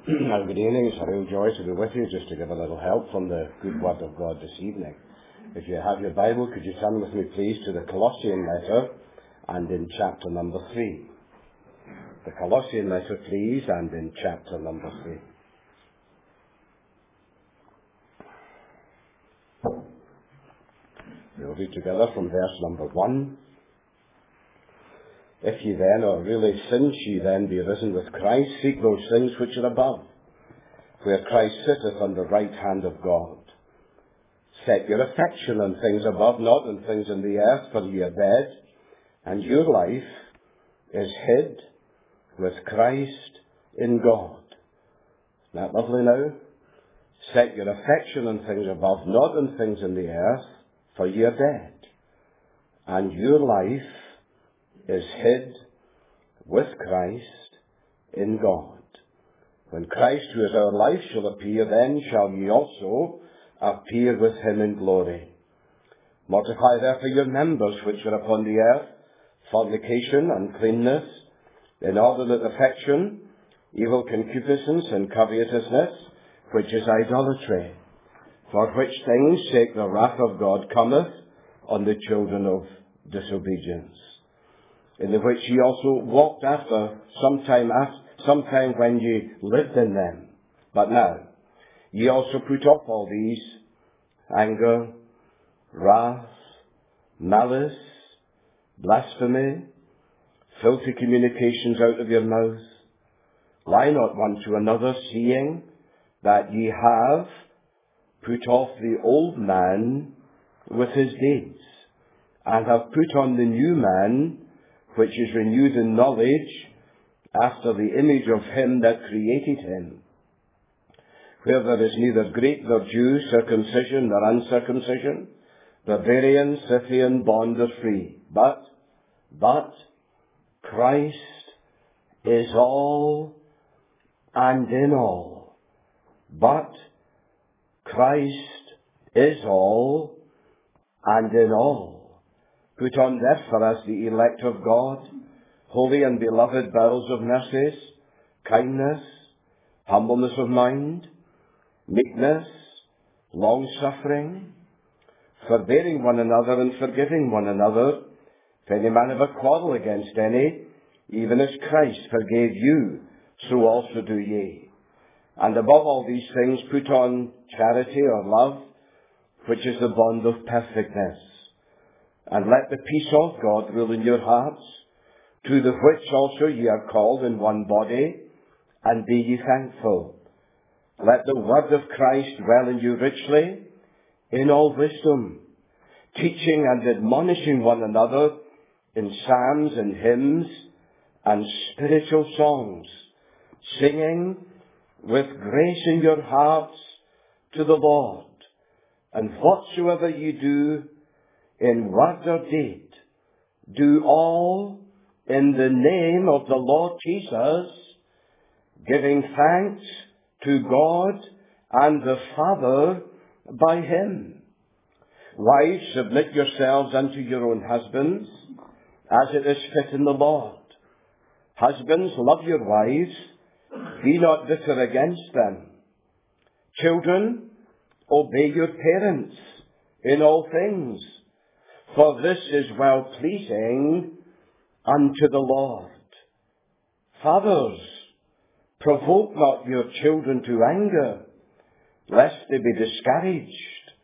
And good evening. It's a real joy to be with you, just to give a little help from the good word of God this evening. If you have your Bible, could you turn with me please to the Colossian letter and in chapter number 3. The Colossian letter please, and in chapter number 3. We'll read together from verse number 1. If ye then, or really since ye then be risen with Christ, seek those things which are above, where Christ sitteth on the right hand of God. Set your affection on things above, not on things in the earth, for ye are dead, and your life is hid with Christ in God. Isn't that lovely now? Set your affection on things above, not on things in the earth, for ye are dead, and your life is hid with Christ in God. When Christ, who is our life, shall appear, then shall ye also appear with him in glory. Mortify therefore your members which are upon the earth, fornication, uncleanness, inordinate affection, evil concupiscence, and covetousness, which is idolatry, for which things sake the wrath of God cometh on the children of disobedience, in the which ye also walked after sometime when ye lived in them. But now ye also put off all these: anger, wrath, malice, blasphemy, filthy communications out of your mouth. Lie not one to another, seeing that ye have put off the old man with his deeds, and have put on the new man, which is renewed in knowledge after the image of him that created him, where there is neither Greek nor Jew, circumcision nor uncircumcision, barbarian, Scythian, bond or free, but Christ is all and in all. But Christ is all and in all. Put on therefore as the elect of God, holy and beloved, bowels of mercies, kindness, humbleness of mind, meekness, long-suffering, forbearing one another and forgiving one another. If any man have a quarrel against any, even as Christ forgave you, so also do ye. And above all these things put on charity or love, which is the bond of perfectness. And let the peace of God rule in your hearts, to the which also ye are called in one body, and be ye thankful. Let the word of Christ dwell in you richly, in all wisdom, teaching and admonishing one another in psalms and hymns and spiritual songs, singing with grace in your hearts to the Lord. And whatsoever ye do, in word or deed, do all in the name of the Lord Jesus, giving thanks to God and the Father by him. Wives, submit yourselves unto your own husbands, as it is fit in the Lord. Husbands, love your wives, be not bitter against them. Children, obey your parents in all things, for this is well-pleasing unto the Lord. Fathers, provoke not your children to anger, lest they be discouraged.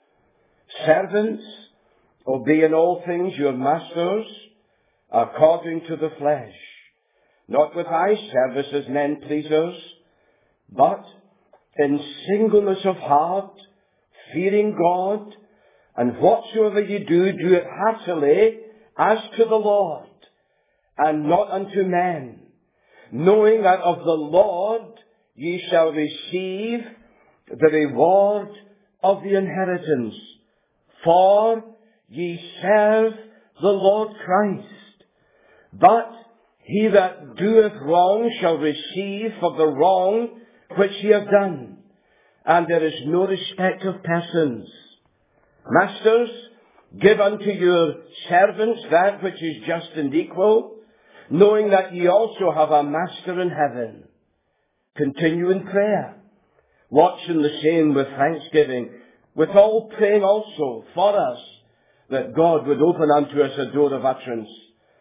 Servants, obey in all things your masters, according to the flesh, not with eye service as men pleasers, but in singleness of heart, fearing God. And whatsoever ye do, do it heartily as to the Lord, and not unto men, knowing that of the Lord ye shall receive the reward of the inheritance. For ye serve the Lord Christ. But he that doeth wrong shall receive for the wrong which he hath done, and there is no respect of persons. Masters, give unto your servants that which is just and equal, knowing that ye also have a master in heaven. Continue in prayer. Watching the same with thanksgiving, with all praying also for us, that God would open unto us a door of utterance,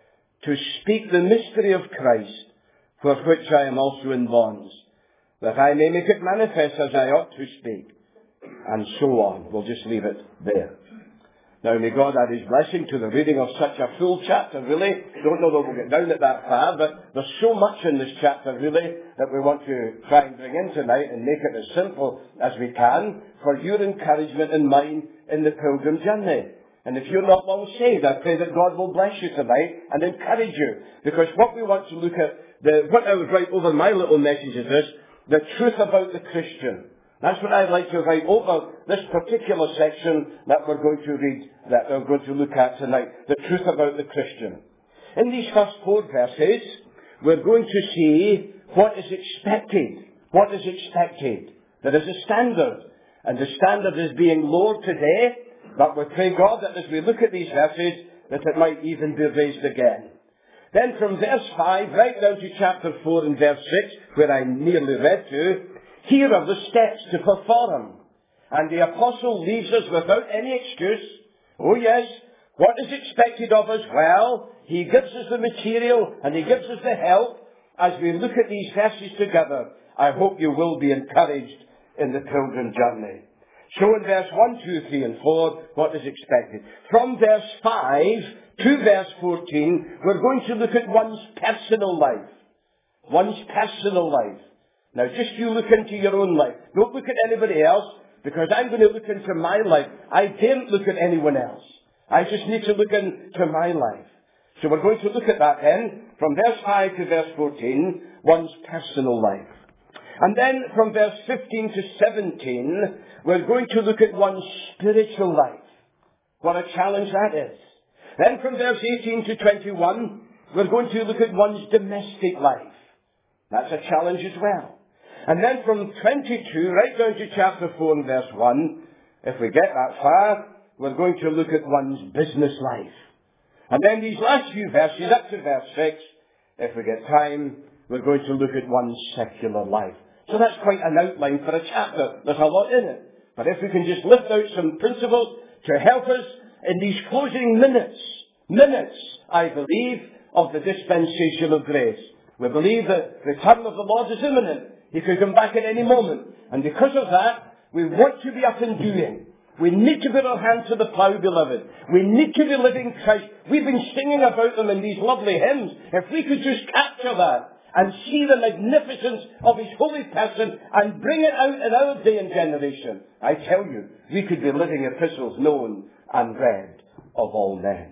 to speak the mystery of Christ, for which I am also in bonds, that I may make it manifest as I ought to speak, and so on. We'll just leave it there. Now may God add His blessing to the reading of such a full chapter, really. Don't know that we'll get down it that far, but there's so much in this chapter, really, that we want to try and bring in tonight and make it as simple as we can for your encouragement and mine in the pilgrim journey. And if you're not long saved, I pray that God will bless you tonight and encourage you. Because what we want to look at, what I would write over my little message is this, the truth about the Christian. That's what I'd like to write over this particular section that we're going to read, that we're going to look at tonight. The truth about the Christian. In these first 4 verses, we're going to see what is expected. What is expected. There is a standard. And the standard is being lowered today. But we pray God that as we look at these verses, that it might even be raised again. Then from verse 5 right down to chapter 4 and verse 6, where I nearly read to, here are the steps to perform. And the apostle leaves us without any excuse. Oh yes, what is expected of us? Well, he gives us the material and he gives us the help. As we look at these verses together, I hope you will be encouraged in the pilgrim journey. So in verse 1, 2, 3 and 4, what is expected? From verse 5 to verse 14, we're going to look at one's personal life. One's personal life. Now just you look into your own life. Don't look at anybody else, because I'm going to look into my life. I daren't look at anyone else. I just need to look into my life. So we're going to look at that then, from verse 5 to verse 14, one's personal life. And then from verse 15 to 17, we're going to look at one's spiritual life. What a challenge that is. Then from verse 18 to 21, we're going to look at one's domestic life. That's a challenge as well. And then from 22 right down to chapter 4 and verse 1, if we get that far, we're going to look at one's business life. And then these last few verses, up to verse 6, if we get time, we're going to look at one's secular life. So that's quite an outline for a chapter. There's a lot in it. But if we can just lift out some principles to help us in these closing minutes, I believe, of the dispensation of grace. We believe that the return of the Lord is imminent. He could come back at any moment. And because of that, we want to be up and doing. We need to put our hand to the plough, beloved. We need to be living Christ. We've been singing about them in these lovely hymns. If we could just capture that and see the magnificence of His holy person and bring it out in our day and generation, I tell you, we could be living epistles known and read of all men.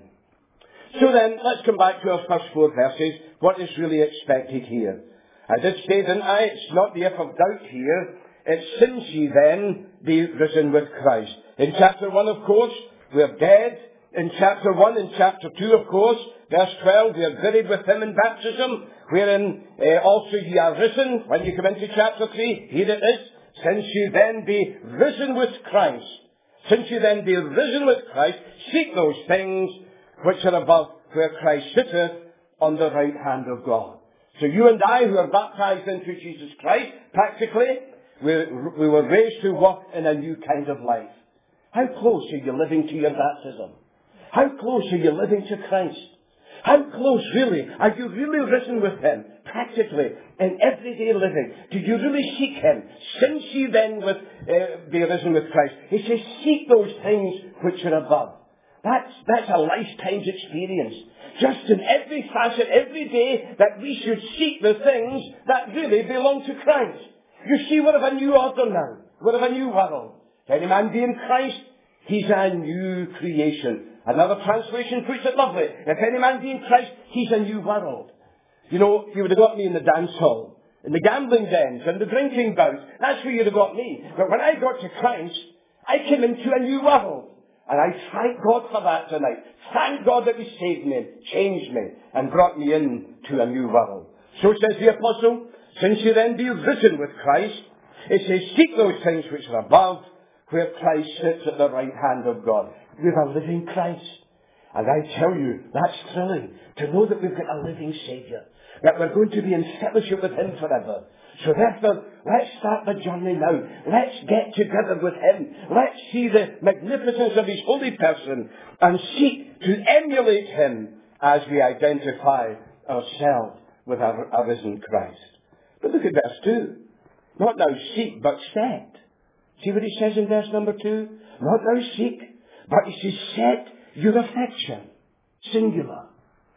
So then, let's come back to our first 4 verses. What is really expected here? I did say, didn't I? It's not the if of doubt here. It's since ye then be risen with Christ. In chapter 1, of course, we're dead. In chapter 1 and chapter 2, of course, verse 12, we are buried with Him in baptism, wherein also ye are risen. When you come into chapter 3, here it is. Since ye then be risen with Christ. Since ye then be risen with Christ, seek those things which are above, where Christ sitteth on the right hand of God. So you and I, who are baptized into Jesus Christ, practically, we were raised to walk in a new kind of life. How close are you living to your baptism? How close are you living to Christ? How close, really, are you really risen with Him? Practically, in everyday living. Do you really seek Him? Since you then be risen with Christ. He says, seek those things which are above. That's a lifetime's experience. Just in every facet, every day, that we should seek the things that really belong to Christ. You see, we're of a new order now. We're of a new world. If any man be in Christ, he's a new creation. Another translation puts it lovely. If any man be in Christ, he's a new world. You know, you would have got me in the dance hall, in the gambling dens, and the drinking bouts. That's where you'd have got me. But when I got to Christ, I came into a new world. And I thank God for that tonight. Thank God that He saved me, changed me, and brought me into a new world. So says the apostle, since you then be risen with Christ, it says, seek those things which are above, where Christ sits at the right hand of God. We have a living Christ. And I tell you, that's thrilling, to know that we've got a living Saviour. that we're going to be in fellowship with Him forever. So therefore, let's start the journey now. Let's get together with Him. Let's see the magnificence of His holy person and seek to emulate Him as we identify ourselves with our risen Christ. But look at verse 2. Not now seek, but set. See what he says in verse number 2? Not now seek, but he says set your affection. Singular.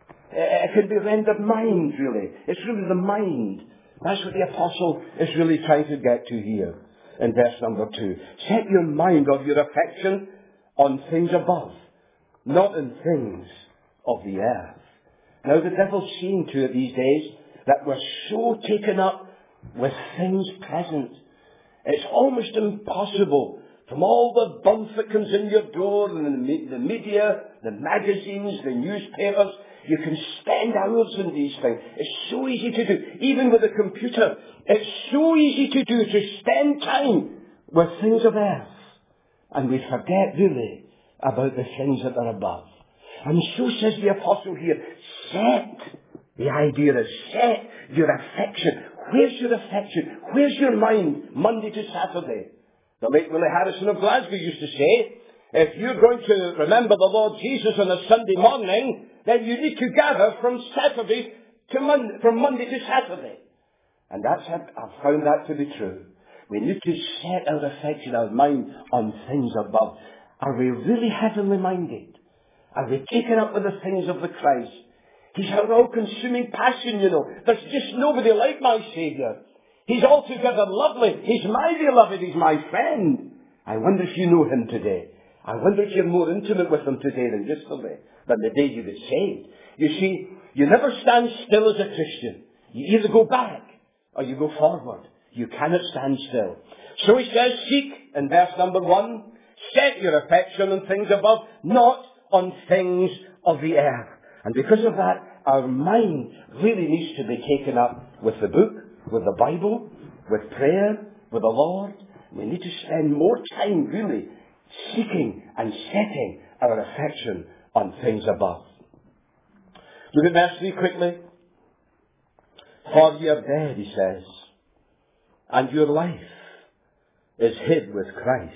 It can be rendered mind, really. It's really the mind. That's what the apostle is really trying to get to here in verse number 2. Set your mind or your affection on things above, not in things of the earth. Now the devil's seeing to it these days that we're so taken up with things present. It's almost impossible from all the bump that comes in your door and the media, the magazines, the newspapers. You can spend hours on these things. It's so easy to do. Even with a computer, it's so easy to do, to spend time with things of earth. And we forget really about the things that are above. And so says the apostle here, set. The idea is set your affection. Where's your affection? Where's your mind? Monday to Saturday. The late Willie Harrison of Glasgow used to say, if you're going to remember the Lord Jesus on a Sunday morning, then you need to gather from Saturday to from Monday to Saturday. And I've found that to be true. We need to set our affection, our mind on things above. Are we really heavenly minded? Are we taken up with the things of the Christ? He's our all-consuming passion, you know. There's just nobody like my Saviour. He's altogether lovely. He's my beloved. He's my friend. I wonder if you know Him today. I wonder if you're more intimate with Him today than yesterday, than the day you were saved. You see, you never stand still as a Christian. You either go back or you go forward. You cannot stand still. So he says, seek, in verse number 1, set your affection on things above, not on things of the earth. And because of that, our mind really needs to be taken up with the book, with the Bible, with prayer, with the Lord. We need to spend more time really seeking and setting our affection on things above. Look at verse 3 quickly. For ye are dead, he says, and your life is hid with Christ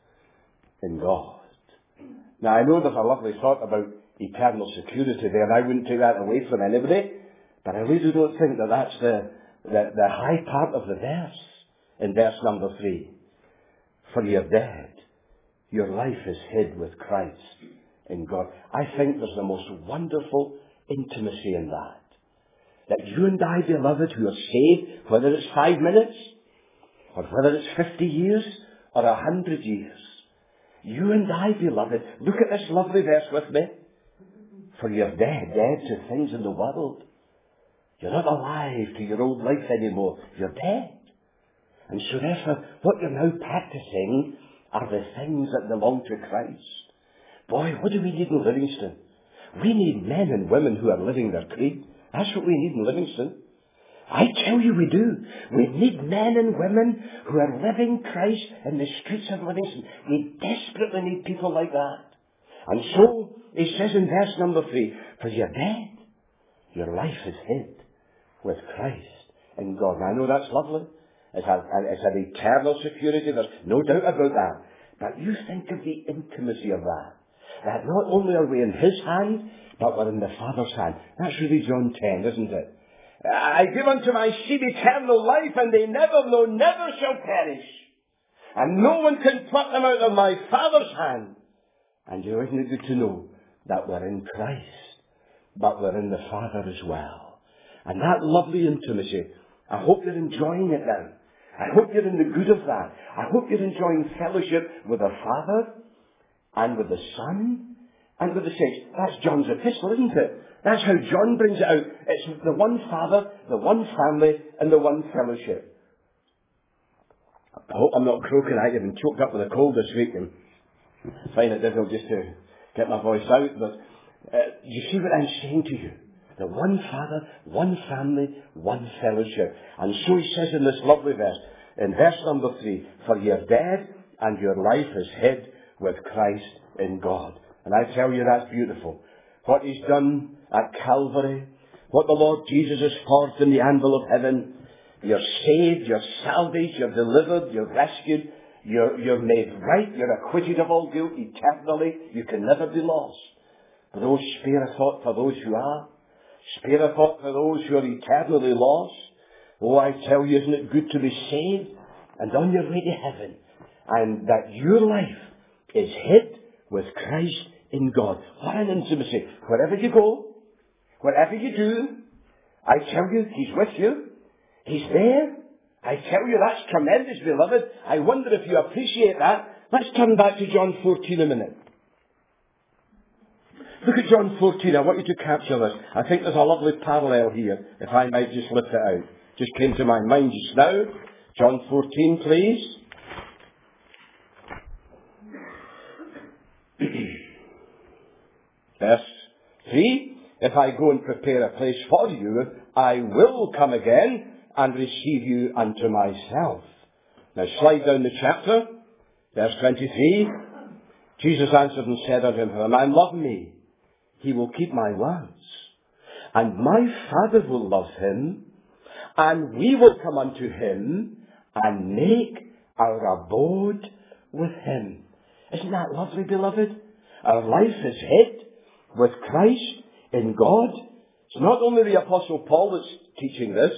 in God. Now I know there's a lovely thought about eternal security there, and I wouldn't take that away from anybody, but I really don't think that that's the high part of the verse in verse number 3. For ye are dead, your life is hid with Christ in God. I think there's the most wonderful intimacy in that. That you and I, beloved, who are saved, whether it's 5 minutes, or whether it's 50 years, or 100 years, you and I, beloved, look at this lovely verse with me. For you're dead to things in the world. You're not alive to your old life anymore. You're dead. And so therefore, what you're now practicing are the things that belong to Christ. Boy, what do we need in Livingston? We need men and women who are living their creed. That's what we need in Livingston. I tell you we do. We need men and women who are living Christ in the streets of Livingston. We desperately need people like that. And so, he says in verse number 3, for you're dead. Your life is hid with Christ in God. And I know that's lovely. It's an eternal security. There's no doubt about that. But you think of the intimacy of that. That not only are we in His hand, but we're in the Father's hand. That's really John 10, isn't it? I give unto my sheep eternal life, and they never shall perish. And no one can pluck them out of my Father's hand. And you isn't it good to know that we're in Christ, but we're in the Father as well. And that lovely intimacy, I hope you're enjoying it now. I hope you're in the good of that. I hope you're enjoying fellowship with the Father, and with the Son, and with the saints. That's John's epistle, isn't it? That's how John brings it out. It's the one Father, the one family, and the one fellowship. I hope I'm not croaking. I've been choked up with a cold this week and find it difficult just to get my voice out. But you see what I'm saying to you? The one Father, one family, one fellowship. And so he says in this lovely verse, in verse number 3, for ye are dead, and your life is hid with Christ in God. And I tell you, that's beautiful. What He's done at Calvary, what the Lord Jesus has forged in the anvil of heaven. You're saved, you're salvaged, you're delivered, you're rescued, you're made right, you're acquitted of all guilt eternally. You can never be lost. But oh, spare a thought for those who are. Spare a thought for those who are eternally lost. Oh, I tell you, isn't it good to be saved and on your way to heaven, and that your life is hid with Christ in God? What an intimacy. Wherever you go, whatever you do, I tell you, He's with you. He's there. I tell you, that's tremendous, beloved. I wonder if you appreciate that. Let's turn back to John 14 a minute. Look at John 14. I want you to capture this. I think there's a lovely parallel here, if I might just lift it out. Just came to my mind just now. John 14, please. Verse 3. If I go and prepare a place for you, I will come again and receive you unto myself. Now slide down the chapter. Verse 23. Jesus answered and said unto him, If a man love me, he will keep my words. And my Father will love him, and we will come unto him and make our abode with him. Isn't that lovely, beloved? Our life is hid with Christ in God. It's not only the Apostle Paul that's teaching this,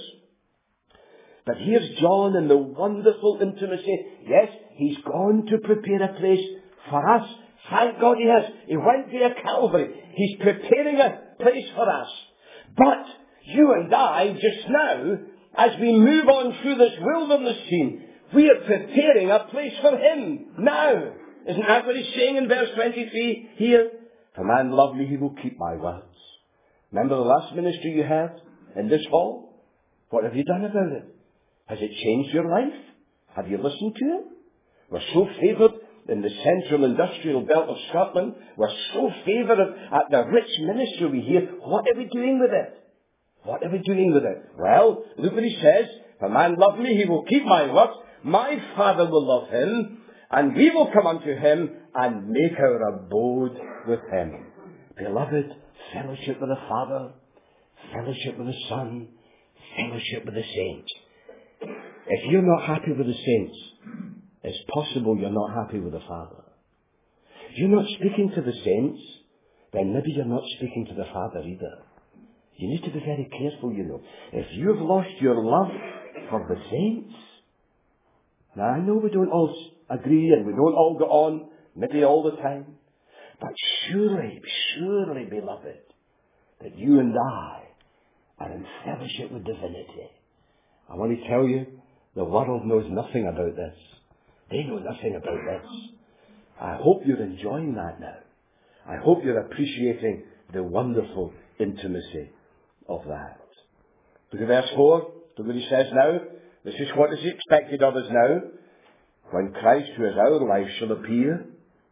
but here's John in the wonderful intimacy. Yes, he's gone to prepare a place for us. Thank God he has. He went to Calvary. He's preparing a place for us. But you and I, just now, as we move on through this wilderness scene, we are preparing a place for him now. Isn't that what he's saying in verse 23 here? If a man love me, he will keep my words. Remember the last ministry you had in this hall? What have you done about it? Has it changed your life? Have you listened to it? We're so favoured in the central industrial belt of Scotland. We're so favoured at the rich ministry we hear. What are we doing with it? What are we doing with it? Well, look what he says. If a man love me, he will keep my words. My Father will love him, and we will come unto him and make our abode with him. Beloved, fellowship with the Father, fellowship with the Son, fellowship with the saints. If you're not happy with the saints, it's possible you're not happy with the Father. If you're not speaking to the saints, then maybe you're not speaking to the Father either. You need to be very careful, you know. If you've lost your love for the saints, now I know we don't all agree and we don't all go on, maybe all the time, but surely, beloved, that you and I are in fellowship with divinity. I want to tell you, the world knows nothing about this. They know nothing about this. I hope you're enjoying that now. I hope you're appreciating the wonderful intimacy of that. Look at verse 4. Look what he says now. This is what is expected of us now. When Christ, who is our life, shall appear.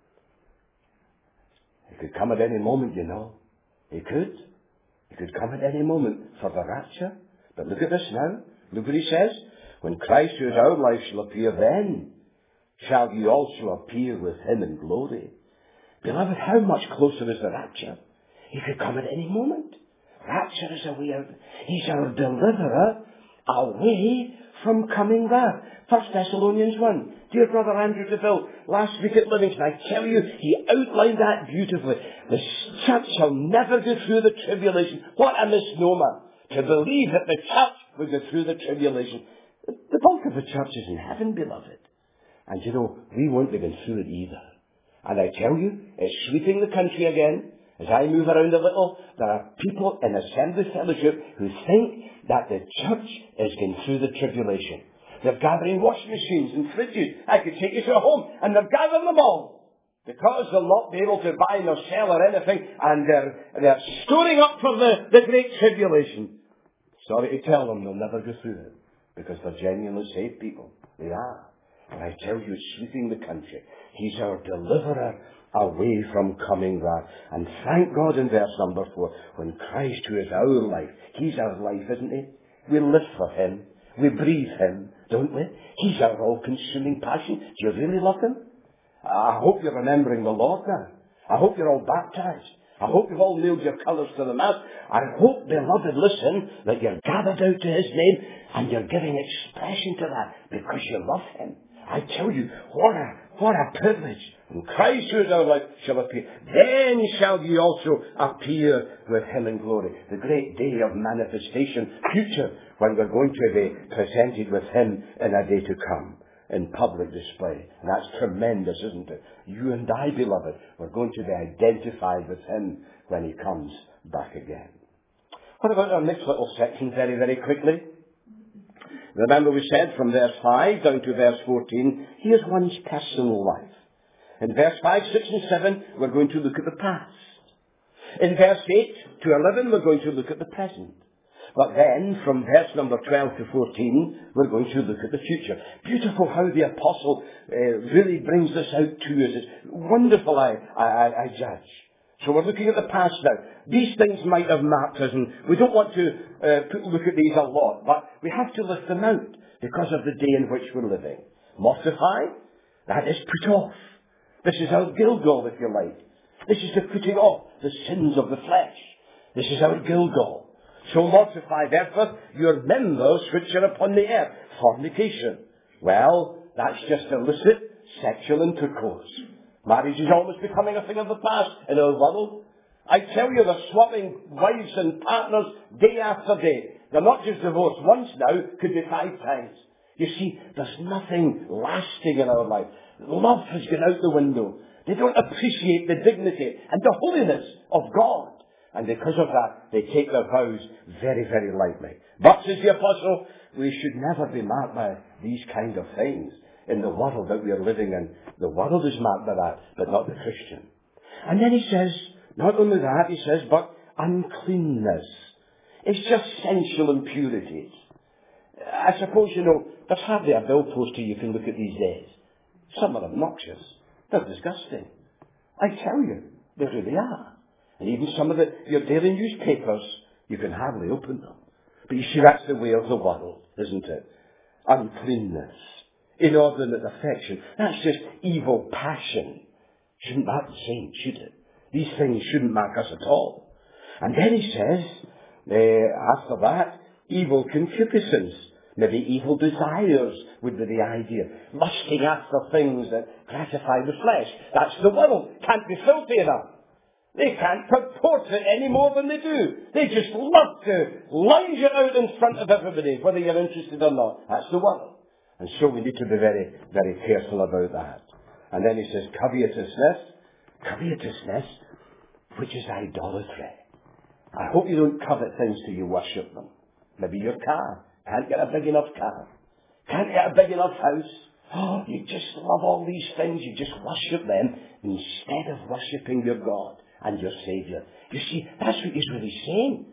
He could come at any moment, you know. He could. He could come at any moment for the rapture. But look at this now. Look what he says. When Christ, who is our life, shall appear, then shall you also appear with him in glory. Beloved, how much closer is the rapture? He could come at any moment. Rapture is a way out. He's our deliverer away from coming wrath. 1 Thessalonians 1. Dear Brother Andrew DeVille, last week at Livingston, I tell you, he outlined that beautifully. The church shall never go through the tribulation. What a misnomer to believe that the church will go through the tribulation. The bulk of the church is in heaven, beloved. And you know, we won't be going through it either. And I tell you, it's sweeping the country again. As I move around a little, there are people in Assembly Fellowship who think that the church is going through the tribulation. They're gathering washing machines and fridges. I could take you to a home, and they're gathering them all. Because they'll not be able to buy nor sell or anything, and they're storing up for the great tribulation. Sorry to tell them, they'll never go through it. Because they're genuinely saved people. They are. And I tell you, sweeping the country. He's our deliverer away from coming wrath. And thank God in verse number 4, when Christ, who is our life, he's our life, isn't he? We live for him. We breathe him, don't we? He's our all-consuming passion. Do you really love him? I hope you're remembering the Lord now. I hope you're all baptized. I hope you've all nailed your colours to the mast. I hope, beloved, listen, that you're gathered out to his name and you're giving expression to that because you love him. I tell you, what a privilege. When Christ who is our life shall appear, then shall ye also appear with him in glory. The great day of manifestation, future, when we're going to be presented with him in a day to come, in public display. And that's tremendous, isn't it? You and I, beloved, we're going to be identified with him when he comes back again. What about our next little section very, very quickly? Remember we said from verse 5 down to verse 14, here's one's personal life. In verse 5, 6 and 7, we're going to look at the past. In verse 8 to 11, we're going to look at the present. But then, from verse number 12 to 14, we're going to look at the future. Beautiful how the apostle really brings this out to us. It's wonderful, I judge. So we're looking at the past now. These things might have marked us, and we don't want to look at these a lot, but we have to lift them out because of the day in which we're living. Mortify, that is put off. This is our Gilgal, if you like. This is the putting off the sins of the flesh. This is our Gilgal. So mortify, therefore, your members which are upon the earth. Fornication. Well, that's just illicit sexual intercourse. Marriage is almost becoming a thing of the past in our world. I tell you, they're swapping wives and partners day after day. They're not just divorced once now, could be 5 times. You see, there's nothing lasting in our life. Love has gone out the window. They don't appreciate the dignity and the holiness of God. And because of that, they take their vows very, very lightly. But, says the apostle, we should never be marked by these kind of things in the world that we are living in. The world is marked by that, but not the Christian. And then he says, not only that, he says, but uncleanness. It's just sensual impurities. I suppose, there's hardly a billposter you can look at these days. Some are obnoxious. They're disgusting. I tell you, they really are. And even some of your daily newspapers, you can hardly open them. But you see, that's the way of the world, isn't it? Uncleanness. Inordinate affection. That's just evil passion. Shouldn't mark the saint, should it? These things shouldn't mark us at all. And then he says, after that, evil concupiscence. Maybe evil desires would be the idea. Lusting after things that gratify the flesh. That's the world. Can't be filthy enough. They can't purport it any more than they do. They just love to lunge it out in front of everybody, whether you're interested or not. That's the world. And so we need to be very, very careful about that. And then he says, covetousness. Covetousness, which is idolatry. I hope you don't covet things till you worship them. Maybe your car. Can't get a big enough car. Can't get a big enough house. Oh, you just love all these things. You just worship them instead of worshipping your God and your Saviour. You see, that's what he's really saying.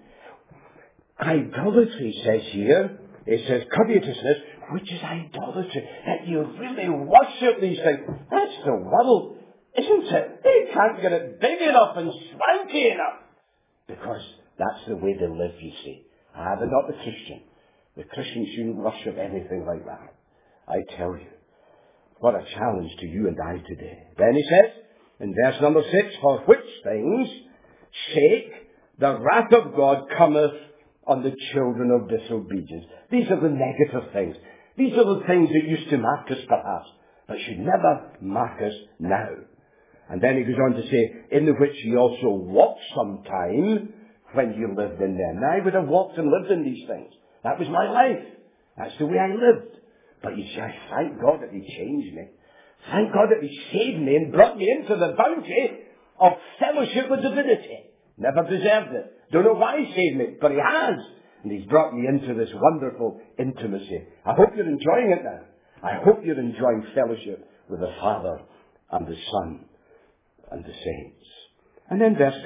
Idolatry, says here, it says covetousness, which is idolatry. That you really worship these things. That's the world, isn't it? They can't get it big enough and swanky enough. Because that's the way they live, you see. But not the Christian. The Christian shouldn't worship anything like that. I tell you. What a challenge to you and I today. Then he says, in verse number 6, for which things sake the wrath of God cometh on the children of disobedience. These are the negative things. These are the things that used to mark us perhaps, but should never mark us now. And then he goes on to say, in the which ye also walked sometime when you lived in them. Now I would have walked and lived in these things. That was my life. That's the way I lived. But you see, I thank God that he changed me. Thank God that he saved me and brought me into the bounty of fellowship with divinity. Never deserved it. Don't know why he saved me, but he has. And he's brought me into this wonderful intimacy. I hope you're enjoying it now. I hope you're enjoying fellowship with the Father and the Son and the saints. And then verse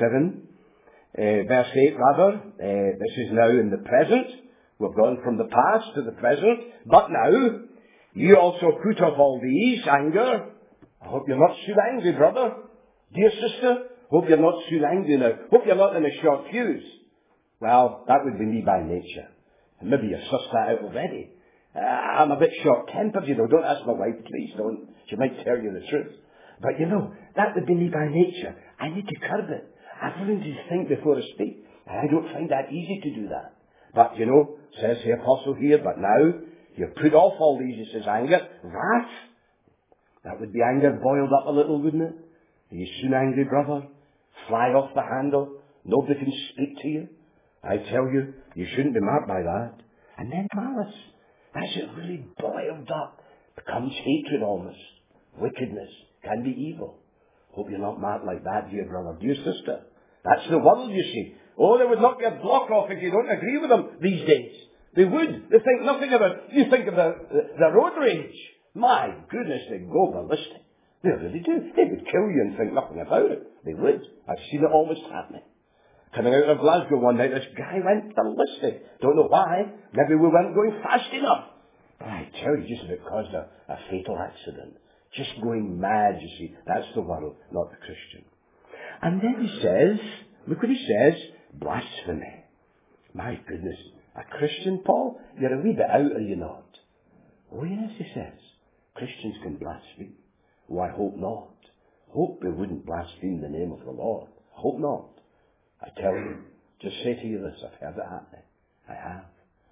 8 rather, this is now in the present. We've gone from the past to the present. But now, you also put off all these, anger. I hope you're not soon angry, brother. Dear sister, hope you're not soon angry now. Hope you're not in a short fuse. Well, that would be me by nature. And maybe you've sussed that out already. I'm a bit short-tempered, Don't ask my wife, please. Don't. She might tell you the truth. But that would be me by nature. I need to curb it. Everything to think before I speak. And I don't find that easy to do that. But, says the apostle here, but now you've put off all these, he says, anger, wrath. That would be anger boiled up a little, wouldn't it? Are you soon angry, brother? Fly off the handle. Nobody can speak to you. I tell you, you shouldn't be marked by that. And then malice. That's it really boiled up. Becomes hatred almost. Wickedness. Can be evil. Hope you're not marked like that, dear brother, dear sister. That's the world, you see. Oh, they would knock your block off if you don't agree with them these days. They would. They think nothing about it. You think of the road rage. My goodness, they go ballistic. They really do. They would kill you and think nothing about it. They would. I've seen it almost happening. Coming out of Glasgow one night, this guy went ballistic. Don't know why. Maybe we weren't going fast enough. But I tell you, just about caused a fatal accident. Just going mad, you see. That's the world, not the Christian. And then he says, look what he says, blasphemy. My goodness. A Christian, Paul? You're a wee bit out, are you not? Oh yes, he says. Christians can blaspheme. Oh, I hope not. Hope they wouldn't blaspheme the name of the Lord. Hope not. I tell you, just say to you this, I've heard it happening. I have.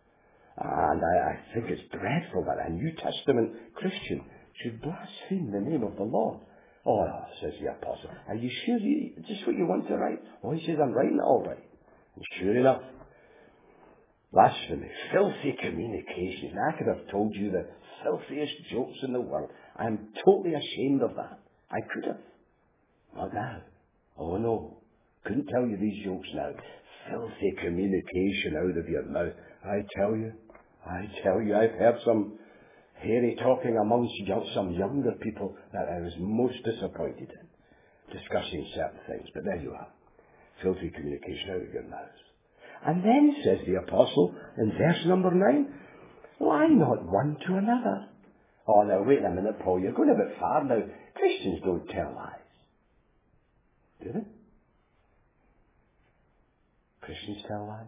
And I think it's dreadful that a New Testament Christian should blaspheme the name of the Lord. Oh, says the apostle, are you sure just what you want to write? Oh, he says, I'm writing it all right. And sure enough, blasphemy, filthy communication. I could have told you the filthiest jokes in the world. I'm totally ashamed of that. I could have. Not now. Oh no. Couldn't tell you these jokes now. Filthy communication out of your mouth. I tell you, I've heard some hairy talking amongst some younger people that I was most disappointed in, discussing certain things. But there you are. Filthy communication out of your mouth. And then, says the apostle, in verse number 9, lie not one to another. Oh, now, wait a minute, Paul, you're going a bit far now. Christians don't tell lies. Do they? Christians tell lies.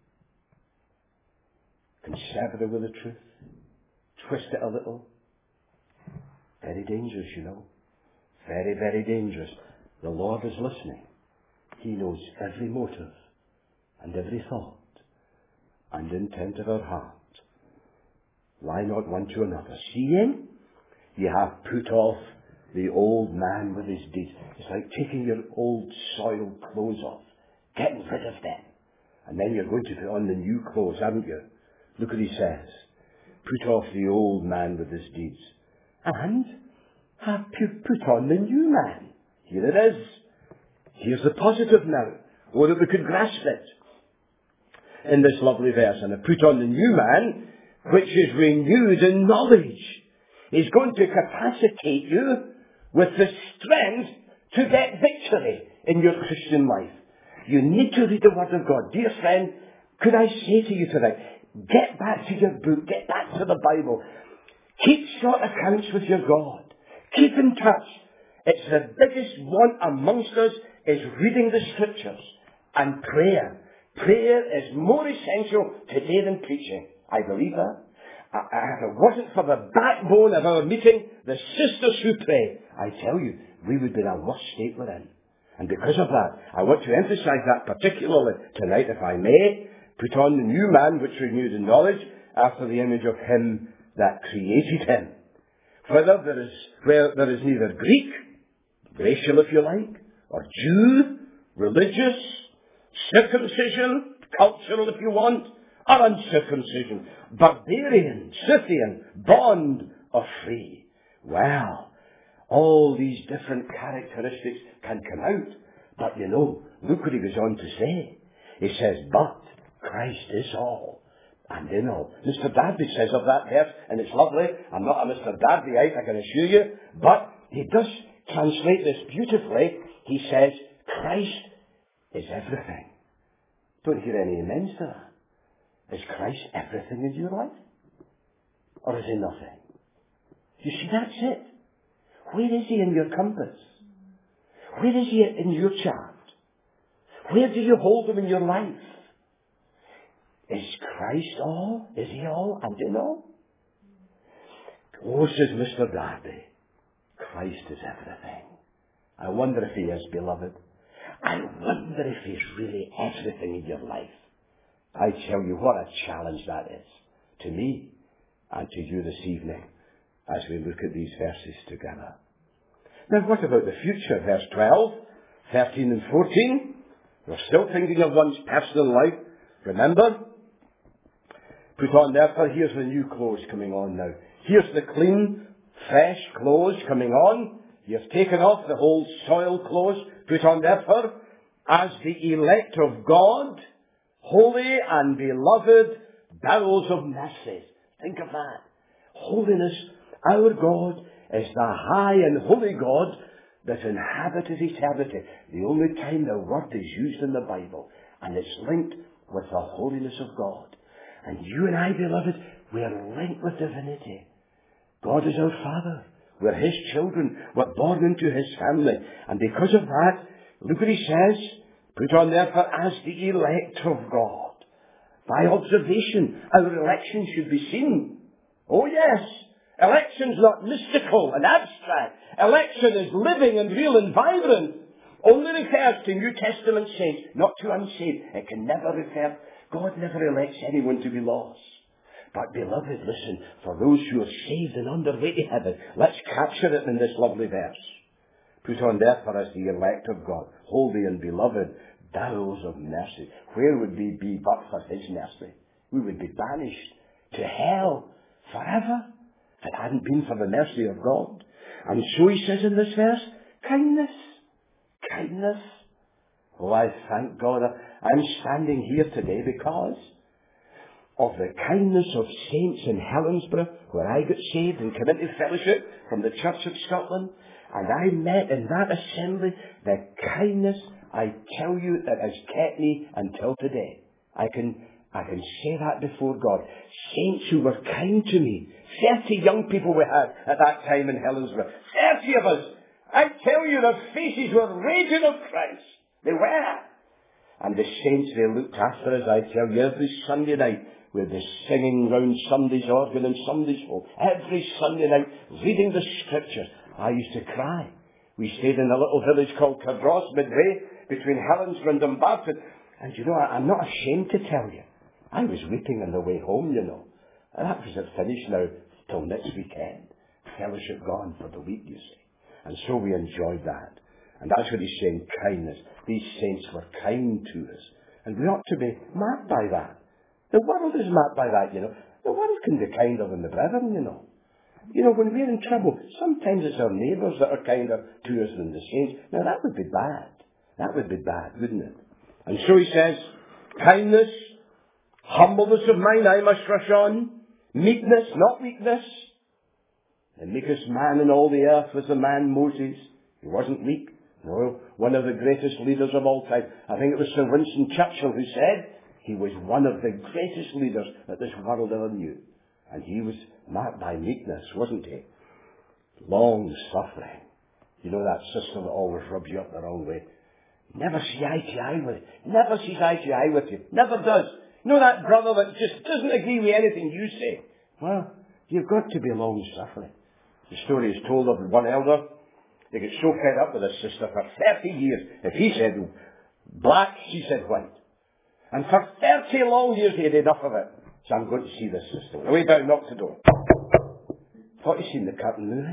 Conservative with the truth. Twist it a little. Very dangerous, you know. Very, very dangerous. The Lord is listening. He knows every motive and every thought and intent of our heart. Lie not one to another, seeing ye have put off the old man with his deeds. It's like taking your old soiled clothes off, getting rid of them. And then you're going to put on the new clothes, haven't you? Look what he says. Put off the old man with his deeds, and have put on the new man. Here it is. Here's the positive now. Oh, that we could grasp it in this lovely verse. And have put on the new man, which is renewed in knowledge. He's going to capacitate you with the strength to get victory in your Christian life. You need to read the Word of God. Dear friend, could I say to you tonight, get back to your book, get back to the Bible. Keep short accounts with your God. Keep in touch. It's the biggest want amongst us is reading the Scriptures and prayer. Prayer is more essential today than preaching. I believe that. If it wasn't for the backbone of our meeting, the sisters who pray, I tell you, we would be in a worse state we're in. And because of that, I want to emphasize that particularly tonight, if I may. Put on the new man, which renewed in knowledge, after the image of him that created him. Where there is neither Greek, racial if you like, or Jew, religious, circumcision, cultural if you want, or uncircumcision, barbarian, Scythian, bond or free. Well, all these different characteristics can come out. But you know, look what he goes on to say. He says, but Christ is all and in all. Mr. Darby says of that verse, and it's lovely. I'm not a Mr. Darbyite, I can assure you. But he does translate this beautifully. He says, Christ is everything. Don't hear any amens to that. Is Christ everything in your life? Or is he nothing? You see, that's it. Where is he in your compass? Where is he in your chart? Where do you hold him in your life? Is Christ all? Is he all and in all? Oh, says Mr. Darby, Christ is everything. I wonder if he is, beloved. I wonder if He's really everything in your life. I tell you what a challenge that is to me and to you this evening as we look at these verses together. Now what about the future? Verse 12, 13 and 14. We're still thinking of one's personal life. Remember? Put on therefore, here's the new clothes coming on now. Here's the clean, fresh clothes coming on. You've taken off the old soiled clothes. Put on therefore, as the elect of God, holy and beloved, bowels of mercy. Think of that. Holiness, our God, is the high and holy God that inhabited eternity. The only time the word is used in the Bible, and it's linked with the holiness of God. And you and I, beloved, we're linked with divinity. God is our Father. We're His children. We're born into His family. And because of that, look what He says. Put on therefore as the elect of God. By observation, our election should be seen. Oh yes, election's not mystical and abstract. Election is living and real and vibrant. Only refers to New Testament saints, not to unsaved. It can never refer. God never elects anyone to be lost. But beloved, listen, for those who are saved and on their way to heaven, let's capture it in this lovely verse. Put on therefore as the elect of God, holy and beloved, bowels of mercy. Where would we be but for His mercy? We would be banished to hell forever if it hadn't been for the mercy of God. And so He says in this verse, kindness. Kindness. Oh, I thank God I'm standing here today because of the kindness of saints in Helensburgh, where I got saved and came into fellowship from the Church of Scotland. And I met in that assembly the kindness, I tell you, that has kept me until today. I can say that before God. Saints who were kind to me. 30 young people we had at that time in Helensburgh. 30 of us. I tell you, their faces were radiant of Christ. They were. And the saints, they looked after us, I tell you, every Sunday night. We'd be singing round Sunday's organ and Sunday's home. Every Sunday night, reading the Scriptures. I used to cry. We stayed in a little village called Cardross, midway between Helensburgh and Dumbarton. And you know, I'm not ashamed to tell you, I was weeping on the way home, you know. And that was finished now till next weekend. Fellowship gone for the week, you see. And so we enjoyed that. And that's what he's saying, kindness. These saints were kind to us. And we ought to be marked by that. The world is marked by that, you know. The world can be kinder than the brethren, you know. You know, when we're in trouble, sometimes it's our neighbours that are kinder to us than the saints. Now, that would be bad. That would be bad, wouldn't it? And so he says, kindness, humbleness of mind, I must rush on. Meekness, not weakness. The meekest man in all the earth was the man Moses. He wasn't meek. No, one of the greatest leaders of all time. I think it was Sir Winston Churchill who said, he was one of the greatest leaders that this world ever knew. And he was marked by meekness, wasn't he? Long suffering. You know that sister that always rubs you up the wrong way. Never see eye to eye with you. Never sees eye to eye with you. Never does. You know that brother that just doesn't agree with anything you say? Well, you've got to be long suffering. The story is told of one elder. They get so fed up with his sister for 30 years. If he said black, she said white. And for 30 long years he had enough of it. So I'm going to see this sister. I went down, knocked the door. Thought he'd seen the curtain moving.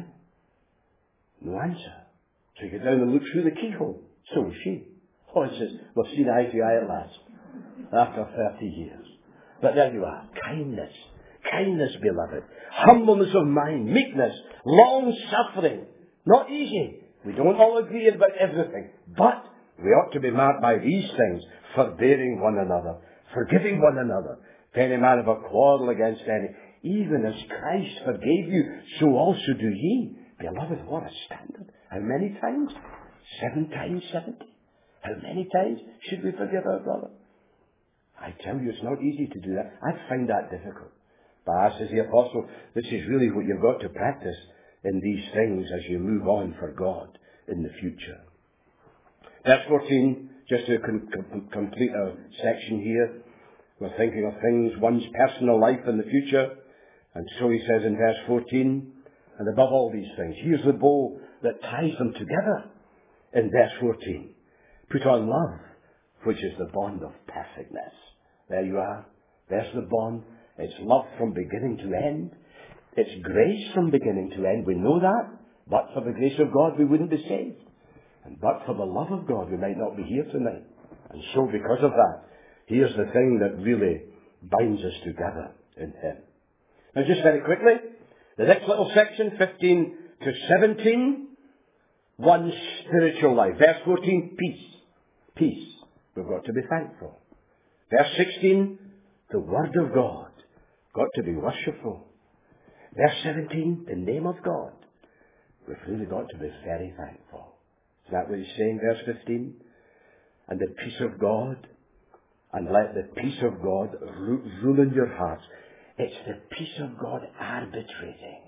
No answer. So he got down and looked through the keyhole. So was she. Oh, he says, we've seen eye to eye at last. After 30 years. But there you are. Kindness. Kindness, beloved. Humbleness of mind. Meekness. Long suffering. Not easy. We don't all agree about everything. But we ought to be marked by these things. Forbearing one another. Forgiving one another. If any man have a quarrel against any, even as Christ forgave you, so also do ye. Beloved, what a standard. How many times? 7 times 70. How many times should we forgive our brother? I tell you, it's not easy to do that. I find that difficult. But as says the Apostle, this is really what you've got to practice in these things as you move on for God in the future. Verse 14, just to complete our section here. We're thinking of things, one's personal life in the future. And so he says in verse 14, and above all these things, here's the bow that ties them together in verse 14. Put on love, which is the bond of perfectness. There you are. There's the bond. It's love from beginning to end. It's grace from beginning to end. We know that. But for the grace of God, we wouldn't be saved. And but for the love of God, we might not be here tonight. And so because of that, here's the thing that really binds us together in Him. Now just very quickly, the next little section, 15 to 17, one spiritual life. Verse 14, peace. Peace. We've got to be thankful. Verse 16, the Word of God. Got to be worshipful. Verse 17, the name of God. We've really got to be very thankful. Is that what he's saying, verse 15? And the peace of God, and let the peace of God rule in your hearts. It's the peace of God arbitrating.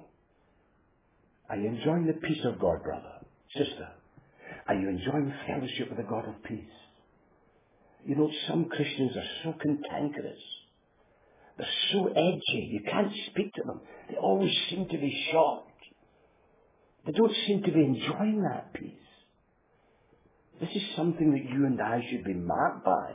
Are you enjoying the peace of God, brother, sister? Are you enjoying fellowship with the God of peace? You know, some Christians are so cantankerous. They're so edgy. You can't speak to them. They always seem to be shocked. They don't seem to be enjoying that peace. This is something that you and I should be marked by.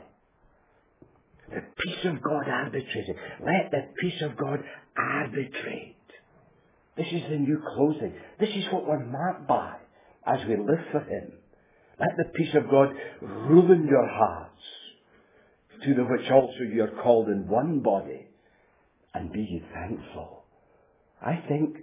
The peace of God arbitrating. Let the peace of God arbitrate. This is the new clothing. This is what we're marked by as we live for Him. Let the peace of God rule in your hearts, to the which also you are called in one body, and be ye thankful. I think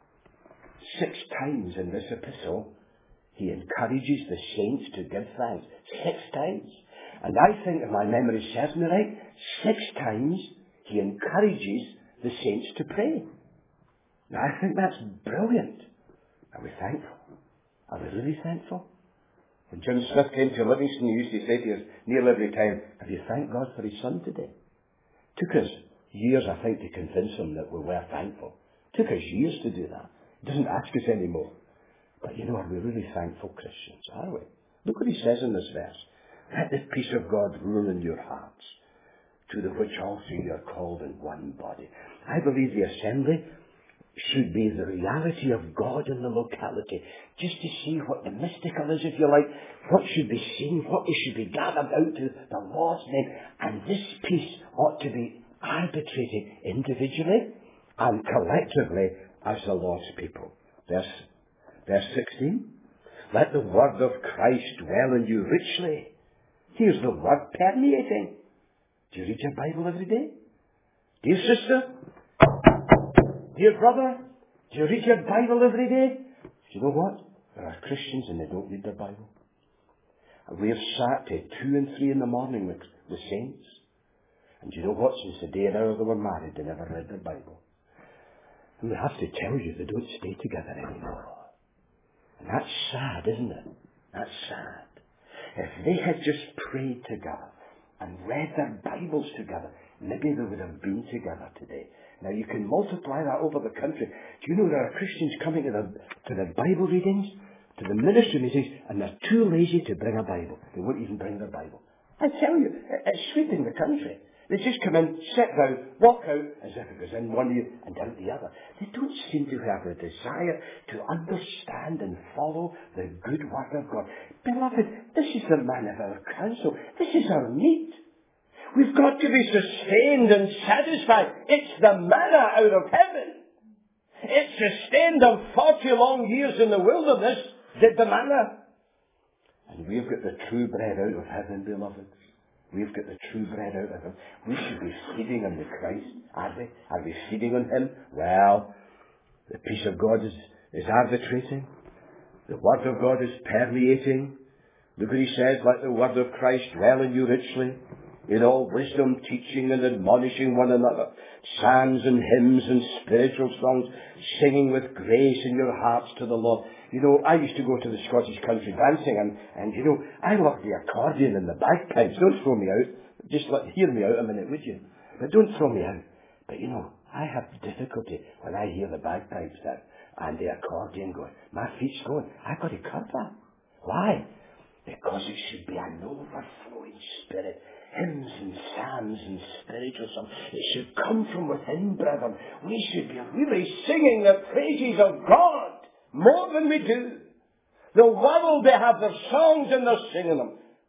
6 times in this epistle, he encourages the saints to give thanks. 6 times. And I think, if my memory serves me right, 6 times he encourages the saints to pray. Now, I think that's brilliant. Are we thankful? Are we really thankful? When John Smith came to Livingston, he used to say to us nearly every time, have you thanked God for His Son today? Took us years, I think, to convince him that we were thankful. Took us years to do that. He doesn't ask us anymore. But you know, are we really thankful Christians? Are we? Look what he says in this verse. Let the peace of God rule in your hearts, to the which also you are called in one body. I believe the assembly should be the reality of God in the locality, just to see what the mystical is, if you like, what should be seen, what we should be gathered out to, the Lord's name. And this peace ought to be arbitrated individually and collectively as the Lord's people. Verse 16, let the word of Christ dwell in you richly. Here's the word permeating. Do you read your Bible every day? Dear sister, dear brother, do you read your Bible every day? Do you know what? There are Christians and they don't read their Bible. And we have sat till 2 and 3 in the morning with saints. And do you know what? Since the day and hour they were married, they never read their Bible. And we have to tell you, they don't stay together anymore. And that's sad, isn't it? That's sad. If they had just prayed together and read their Bibles together, maybe they would have been together today. Now you can multiply that over the country. Do you know there are Christians coming to the Bible readings, to the ministry meetings, and they're too lazy to bring a Bible. They won't even bring their Bible. I tell you, it's sweeping the country. They just come in, sit down, walk out, as if it was in one ear and out the other. They don't seem to have a desire to understand and follow the good word of God. Beloved, this is the man of our counsel. This is our meat. We've got to be sustained and satisfied. It's the manna out of heaven. It sustained them 40 long years in the wilderness, did the manna. And we've got the true bread out of heaven, beloved. We've got the true bread out of Him. We should be feeding on the Christ, are we? Are we feeding on Him? Well, the peace of God is arbitrating. The Word of God is permeating. Look what he says, let the Word of Christ dwell in you richly, in all wisdom, teaching and admonishing one another, psalms and hymns and spiritual songs, singing with grace in your hearts to the Lord. You know, I used to go to the Scottish country dancing, and you know, I love the accordion and the bagpipes. Don't throw me out. Just hear me out a minute, would you? But don't throw me out. But you know, I have difficulty when I hear the bagpipes and the accordion going. My feet's going. I've got to cut that. Why? Because it should be an overflowing spirit. Hymns and psalms and spiritual songs. It should come from within, brethren. We should be really singing the praises of God more than we do. The world, they have their songs and they're singing them.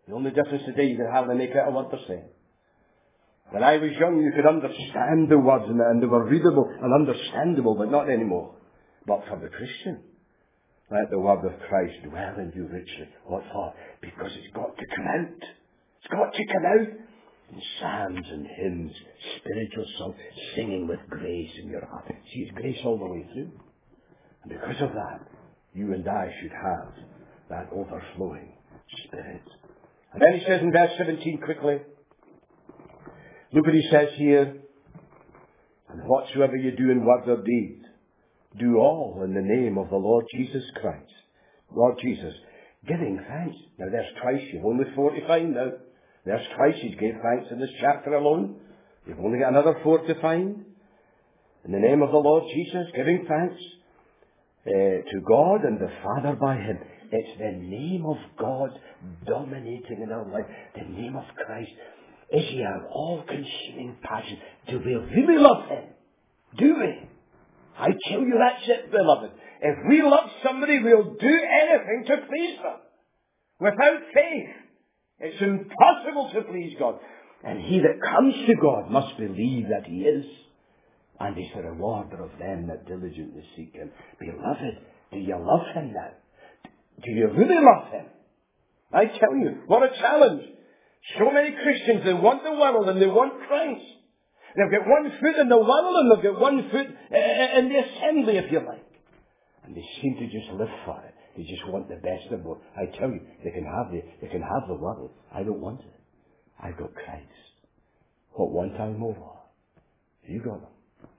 The only difference today, you can hardly make out a word they're saying. When I was young, you could understand the words, and they were readable and understandable, but not anymore. But for the Christian, let the word of Christ dwell in you richly. What for? Because it's got to come out. It's got to come out in psalms and hymns, spiritual songs, singing with grace in your heart. See, it's grace all the way through. And because of that, you and I should have that overflowing Spirit. And then he says in verse 17 quickly, look what he says here. And whatsoever you do in word or deed, do all in the name of the Lord Jesus Christ. Lord Jesus, giving thanks. Now there's twice. You've only 4 to find now. There's twice he's gave thanks in this chapter alone. You've only got another 4 to find. In the name of the Lord Jesus, giving thanks to God and the Father by him. It's the name of God dominating in our life. The name of Christ. Is he our all-consuming passion? Do we really love him? Do we? I tell you, that's it, beloved. If we love somebody, we'll do anything to please them. Without faith, it's impossible to please God. And he that comes to God must believe that he is. And he's the rewarder of them that diligently seek him. Beloved, do you love him now? Do you really love him? I tell you, what a challenge. So many Christians, they want the world and they want Christ. They've got one foot in the world and they've got one foot in the assembly, if you like. And they seem to just live for it. They just want the best of both. I tell you, they can have the world. I don't want it. I've got Christ. What want I more? You got him.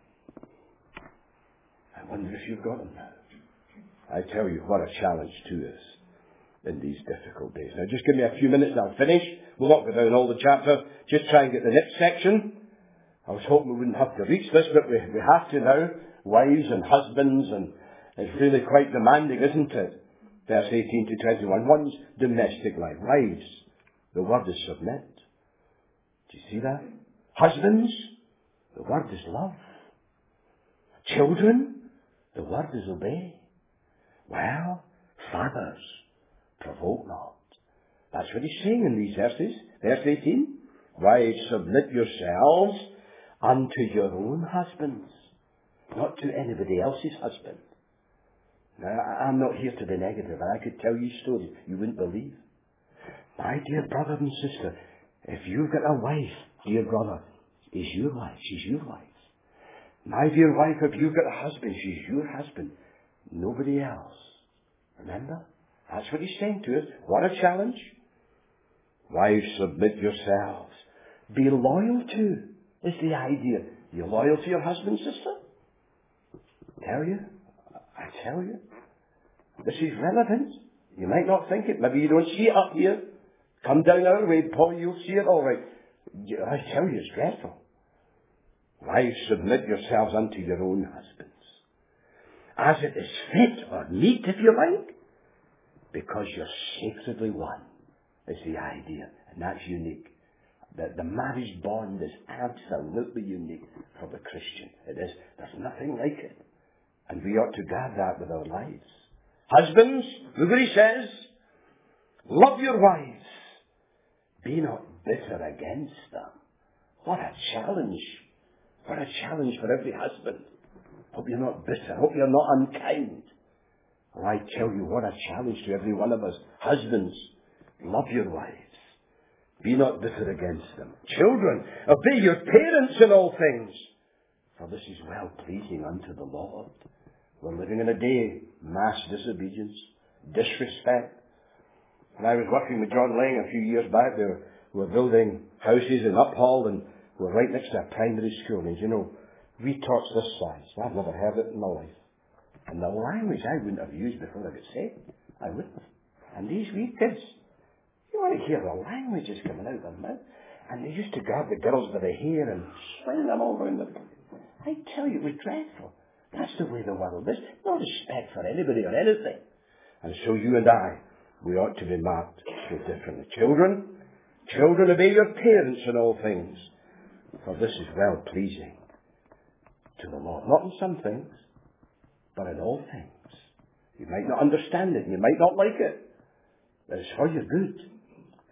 I wonder if you've got him now. I tell you, what a challenge to us in these difficult days. Now, just give me a few minutes and I'll finish. We'll not go down all the chapter. Just try and get the next section. I was hoping we wouldn't have to reach this, but we have to now. Wives and husbands, and it's really quite demanding, isn't it? Verse 18 to 21. One's domestic life. Wives, the word is submit. Do you see that? Husbands, the word is love. Children, the word is obey. Well, fathers, provoke not. That's what he's saying in these verses. Verse 18. Wives, submit yourselves unto your own husbands, not to anybody else's husband. Now, I'm not here to be negative, and I could tell you stories you wouldn't believe. My dear brother and sister, if you've got a wife, dear brother, is your wife. She's your wife. My dear wife, if you've got a husband, she's your husband. Nobody else. Remember? That's what he's saying to us. What a challenge. Wives, submit yourselves. Be loyal to is the idea. You loyal to your husband, sister? I tell you. This is relevant. You might not think it. Maybe you don't see it up here. Come down our way, Paul, you'll see it all right. I tell you, it's dreadful. Wives, submit yourselves unto your own husbands, as it is fit or meet, if you like, because you're sacredly one, is the idea. And that's unique. The marriage bond is absolutely unique for the Christian. It is. There's nothing like it. And we ought to guard that with our lives. Husbands, look what he says. Love your wives. Be not bitter against them. What a challenge. What a challenge for every husband. Hope you're not bitter. Hope you're not unkind. Well, I tell you, what a challenge to every one of us. Husbands, love your wives. Be not bitter against them. Children, obey your parents in all things, for this is well pleasing unto the Lord. We're living in a day, mass disobedience, disrespect. When I was working with John Lang a few years back, we were building houses in Uphall, and we're right next to a primary school. And you know, we taught this size. I've never heard it in my life. And the language I wouldn't have used before I got saved. I wouldn't have. And these wee kids, you want to hear the languages coming out of their mouth. And they used to grab the girls by the hair and swing them all around the... I tell you, it was dreadful. That's the way the world is. No respect for anybody or anything. And so you and I, we ought to be marked so differently. Children, obey your parents in all things, for this is well pleasing to the Lord. Not in some things, but in all things. You might not understand it, and you might not like it, but it's for your good.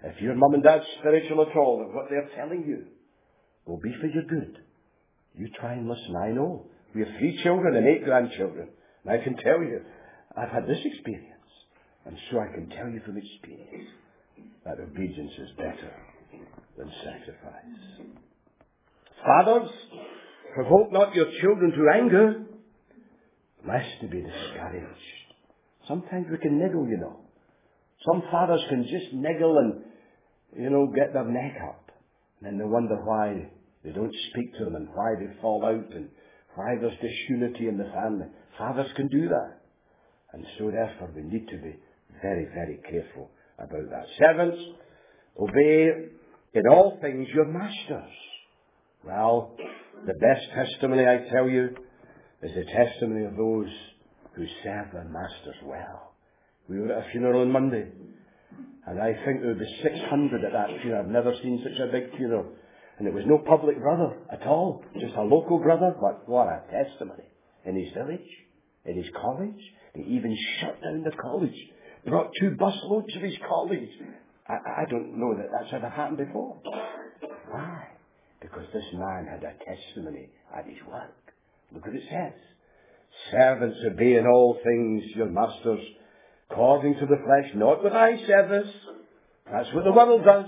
If your mum and dad's spiritual at all, and what they're telling you will be for your good, you try and listen. I know. We have 3 children and 8 grandchildren. And I can tell you, I've had this experience. And so I can tell you from experience that obedience is better than sacrifice. Fathers, provoke not your children to anger, lest they be discouraged. Sometimes we can niggle, you know. Some fathers can just niggle and, get their neck up. And then they wonder why they don't speak to them and why they fall out and why there's disunity in the family. Fathers can do that. And so therefore we need to be very, very careful about that. Servants, obey in all things your masters. Well, the best testimony, I tell you, is the testimony of those who serve their masters well. We were at a funeral on Monday, and I think there would be 600 at that funeral. I've never seen such a big funeral. And it was no public brother at all, just a local brother, but what a testimony. In his village, in his college, he even shut down the college, brought 2 busloads of his colleagues. I don't know that that's ever happened before. Why? Because this man had a testimony at his work. Look what it says. Servants, obey in all things your masters, according to the flesh, not with eye service. That's what the world does.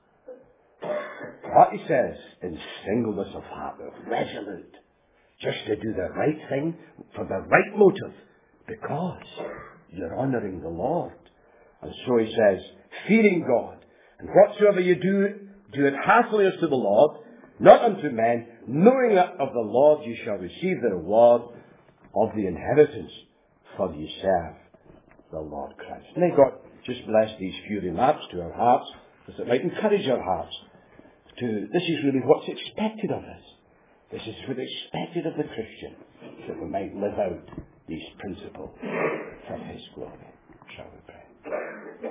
What he says, in singleness of heart, resolute, just to do the right thing for the right motive, because you're honouring the Lord. And so he says, fearing God, and whatsoever you do, do it heartily as to the Lord, not unto men, knowing that of the Lord you shall receive the reward of the inheritance, for you serve the Lord Christ. May God just bless these few remarks to our hearts, as it might encourage our hearts. This is really what's expected of us. This is what's expected of the Christian, that we might live out these principles for His glory. Shall we pray?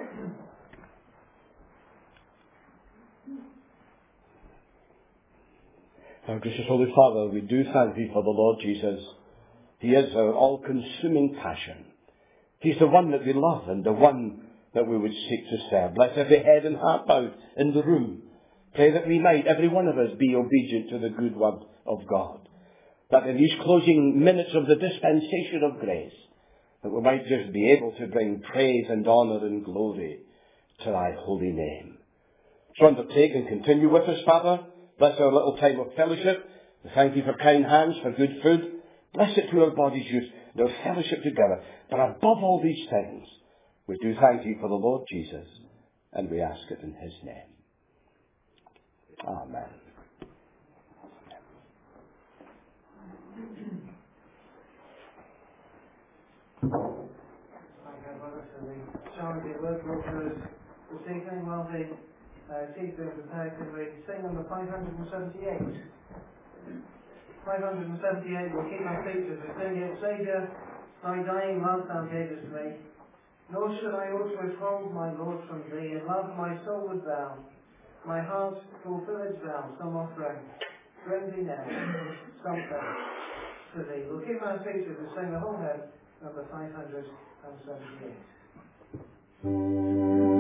Our gracious Holy Father, we do thank Thee for the Lord Jesus. He is our all-consuming passion. He's the one that we love and the one that we would seek to serve. Bless every head and heart bowed in the room. Pray that we might, every one of us, be obedient to the good word of God. That in these closing minutes of the dispensation of grace, that we might just be able to bring praise and honour and glory to Thy holy name. So undertake and continue with us, Father. Bless our little time of fellowship. We thank You for kind hands, for good food. Bless it to our bodies' use and our fellowship together. But above all these things, we do thank You for the Lord Jesus, and we ask it in His name. Amen. Charity workers this evening while the teacher prepared to sing on the 578. 578 will keep our feet as we sing it. Saviour, Thy dying love Thou gavest me, nor should I aught withhold, my Lord, from Thee. In love my soul would Thou, my heart fulfill its vow, some offering, bring Thee now, something to Thee. We'll keep our feet as we sing the whole hymn, number 578.